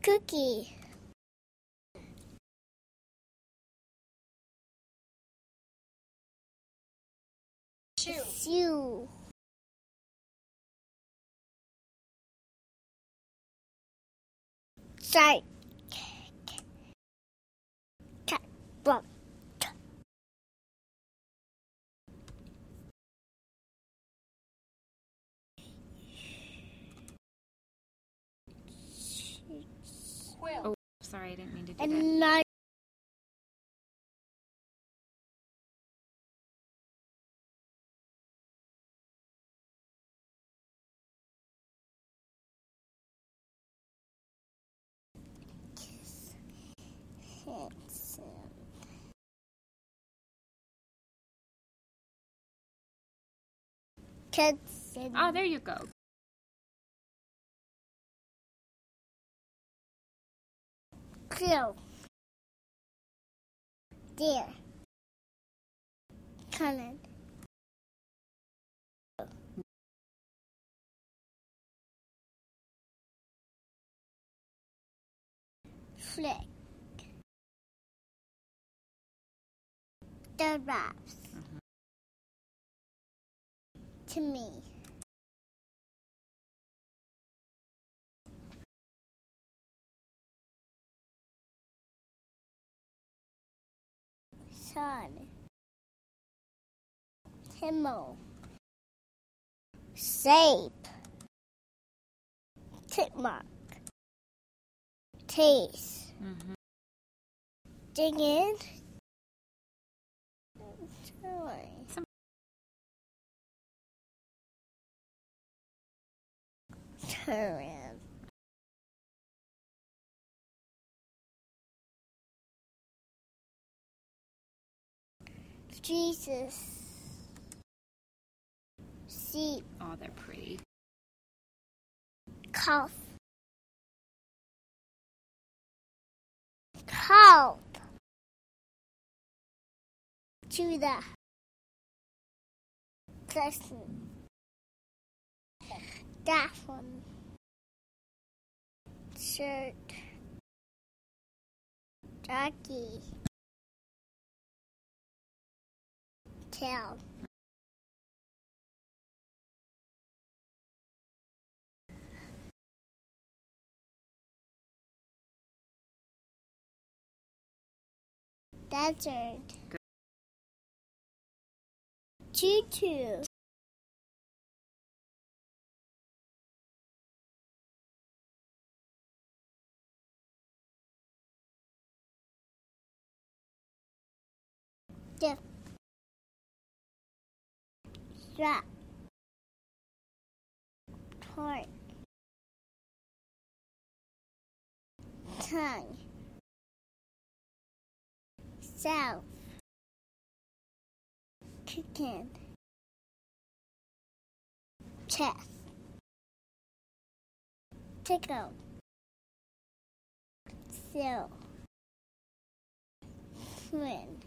Cookie. Shoe. Shark. Cat. Rock. Oh, sorry, I didn't mean to do that. And not handsome. Cousin. Oh, there you go. Crow. Deer. Conan. Flick. The raps. To me. Sun. Himmel. Sape. Tickmark. Taste. Dig in. Turn. Jesus. Sheep. Oh, they're pretty. Cough. Cough. Judah. Person. That one. Shirt. Jockey. Tail. Desert. Tutu. Dip. Strap. Torque. Tongue. Self. Chicken. Chest. Tickle. Sill. Twin.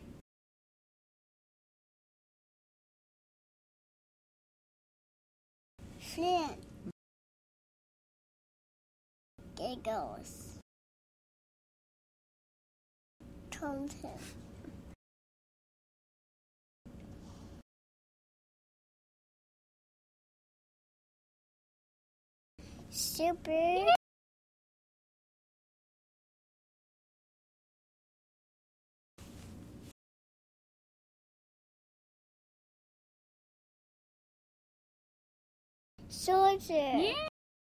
Flint. Giggles. Thompson. Super. Soldier. Yeah.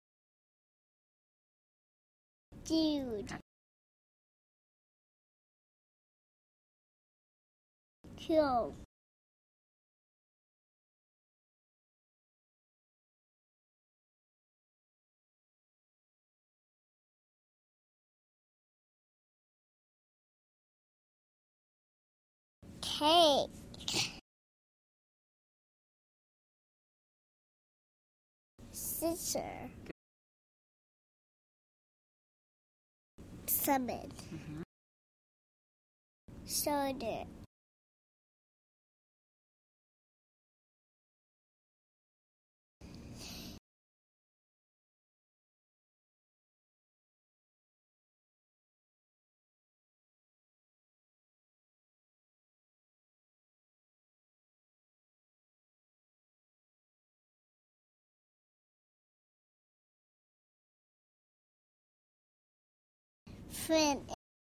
Dude. Kill. Cake. Scissor. Summon. Shoulder. Fin.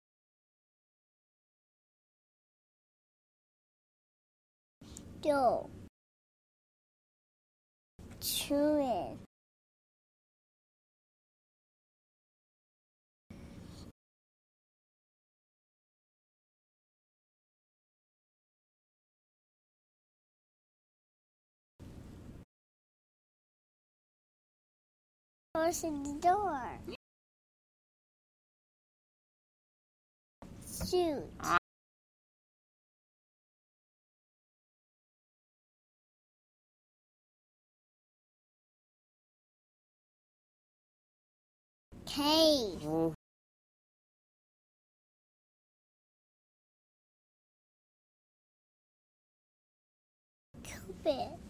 Doe. Chewing. Closing the door. Shoot. Cave. Cupid.